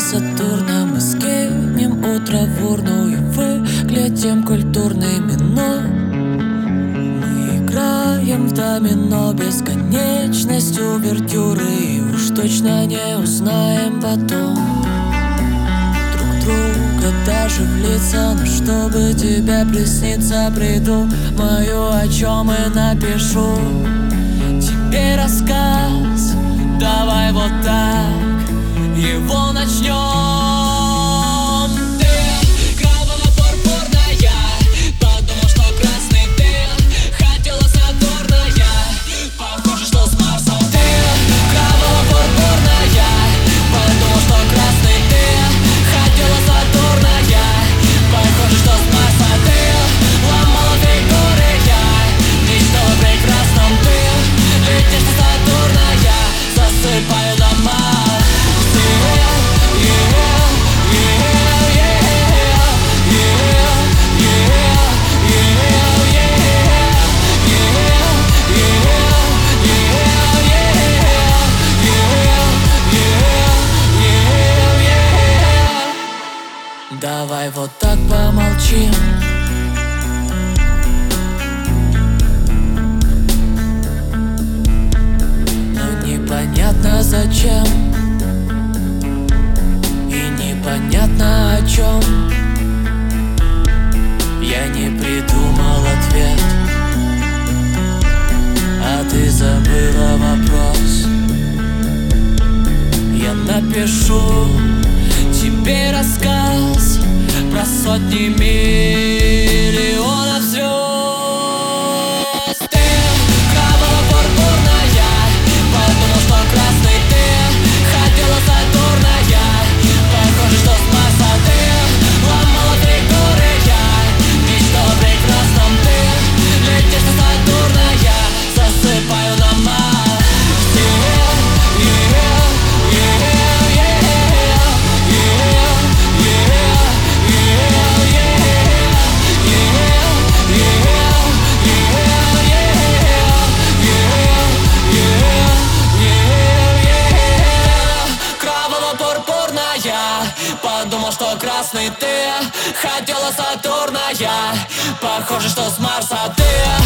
Сатурна мы скинем утро в урну и выглядим культурными, но мы играем в домино, бесконечность увертюры, и уж точно не узнаем потом друг друга даже в лица. Но чтобы тебе присниться, придумаю, о чем и напишу тебе рассказ. Давай вот так его начнем. Ты кроваво-пурпурная, подумал, что красный. Ты хотела Сатурная, похоже, что с Марса. Ты кроваво-пурпурная, подумал, что красный. Ты хотела Сатурная, похоже, что с Марса. Ты ломала фигуры, я мечтала о прекрасном. Ты летишь на Сатурная, засыпаю дома. Давай вот так помолчим. Но непонятно зачем и непонятно о чем. Я не придумал ответ, а ты забыла вопрос. Я напишу тебе рассказ про сотни миллионов звезд. Ты кроваво-пурпурная, подумал, что красный. Ты хотела Сатурная, похоже, что с Марса. Ты ломала фигуры, я мечтала о прекрасном. Ты летишь на Сатурная, засыпаю дома. Подумал, что красный. Ты хотела Сатурная, похоже, что с Марса. Ты